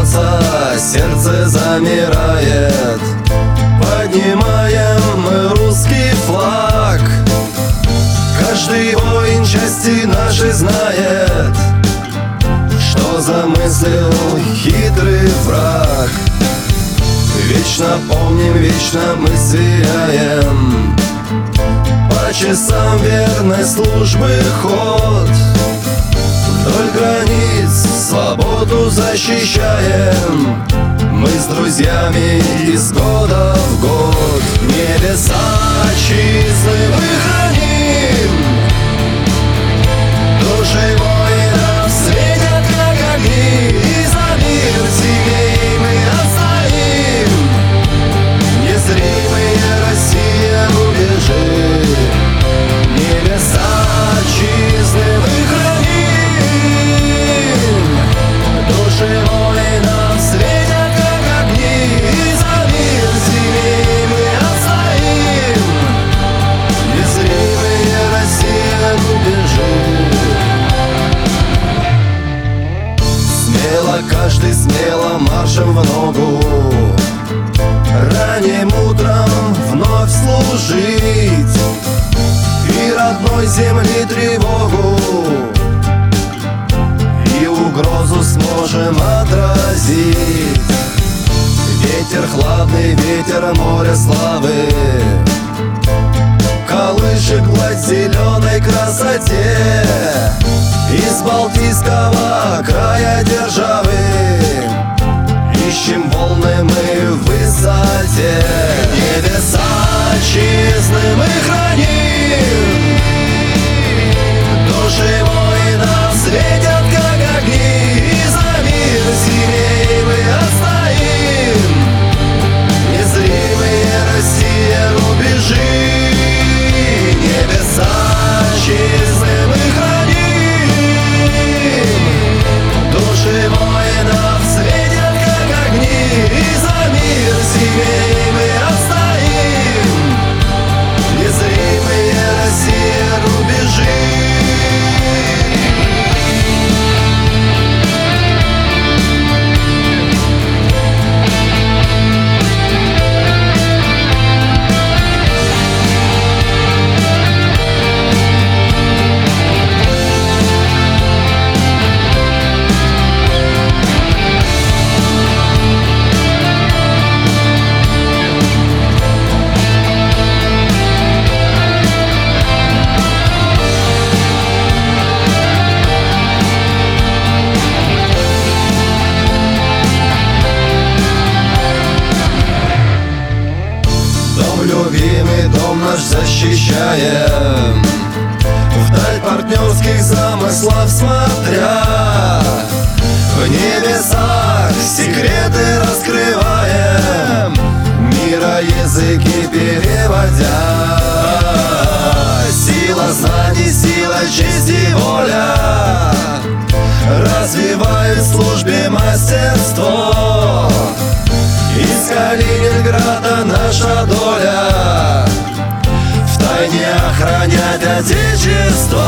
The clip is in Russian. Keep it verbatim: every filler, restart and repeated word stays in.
бьется, сердце замирает. Поднимаем мы русский флаг. Каждый воин части нашей знает, что замыслил хитрый враг. Вечно помним, вечно мы сверяем по часам верной службы ход. Вдоль границ свободу защищаем мы с друзьями из года в год. Небеса отчизны мы храним, души воинов светят как огни, и за мир семей мы отстоим. Незримые Россия рубежи, небеса отчизны мы храним, души воинов светят как огни, и за мир семей мы отстоим. Незримые Россия рубежи. Смело, каждый смело маршем в ногу, ранним утром вновь служить и родной земли тревогу, и угрозу сможем отразить. Ветер хладный, ветер моря славы колышет гладь в зеленой красоте. Из Балтийского края державы ищем волны мы в высоте. Небеса отчизны мы храним, души воинов светят как огни, и за мир семей мы отстоим. Незримые Россия рубежи, небеса отчизны мы храним, души воинов светят как огни, и за мир семей мы отстоим. Незримые Россия рубежи. Любимый дом наш защищаем, вдаль партнерских замыслов смотря. В небесах секреты раскрываем, мира языки переводя. Сила знаний, сила, честь и воля развивают в службе мастерство. Из Калининграда наша доля втайне охранять Отечество.